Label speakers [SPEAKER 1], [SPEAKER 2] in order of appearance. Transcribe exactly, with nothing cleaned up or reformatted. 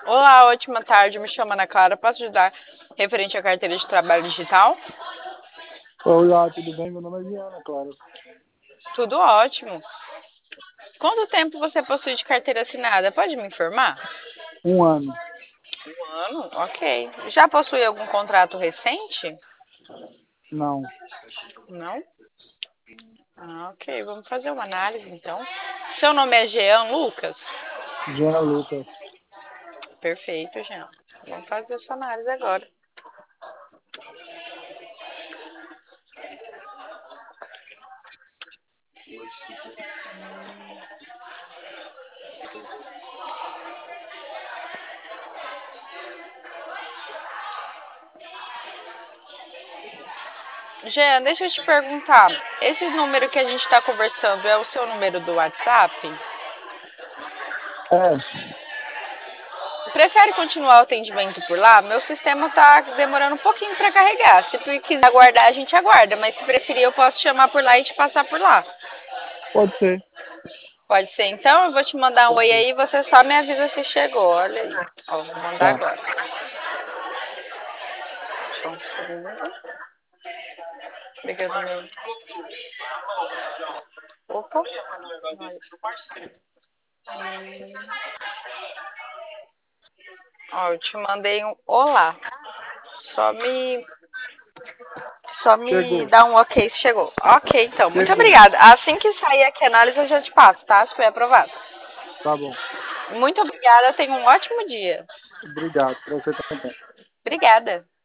[SPEAKER 1] Olá, ótima tarde. Me chamo Ana Clara. Posso ajudar referente à carteira de trabalho digital?
[SPEAKER 2] Olá, tudo bem? Meu nome é Viana, claro.
[SPEAKER 1] Tudo ótimo. Quanto tempo você possui de carteira assinada? Pode me informar?
[SPEAKER 2] Um ano.
[SPEAKER 1] Um ano? Ok. Já possui algum contrato recente?
[SPEAKER 2] Não.
[SPEAKER 1] Não? Ah, ok. Vamos fazer uma análise então. Seu nome é Jean Lucas?
[SPEAKER 2] Viana Lucas.
[SPEAKER 1] Perfeito, Jean. Vamos fazer essa análise agora. Jean, deixa eu te perguntar. Esse número que a gente está conversando é o seu número do WhatsApp?
[SPEAKER 2] É,
[SPEAKER 1] Prefere continuar o atendimento por lá? Meu sistema tá demorando um pouquinho para carregar. Se quiser aguardar, a gente aguarda. Mas se preferir, eu posso te chamar por lá e te passar por lá.
[SPEAKER 2] pode ser.
[SPEAKER 1] Pode ser então? Eu vou te mandar um
[SPEAKER 2] Pode
[SPEAKER 1] oi
[SPEAKER 2] ser.
[SPEAKER 1] aí e você só me avisa se chegou. Olha aí. Ó, vou mandar
[SPEAKER 2] Tá.
[SPEAKER 1] agora. Só um segundo. Obrigada, meu. Opa. Hum. Ó, eu te mandei um olá. Só me Só me
[SPEAKER 2] Chegou.
[SPEAKER 1] dá um ok se chegou. Ok, então. Muito
[SPEAKER 2] Chegou.
[SPEAKER 1] obrigada. Assim que sair aqui a análise, eu já te passo, tá? Se foi aprovado.
[SPEAKER 2] Tá bom.
[SPEAKER 1] Muito obrigada. Tenha um ótimo dia.
[SPEAKER 2] Obrigado. Pra você também.
[SPEAKER 1] Obrigada.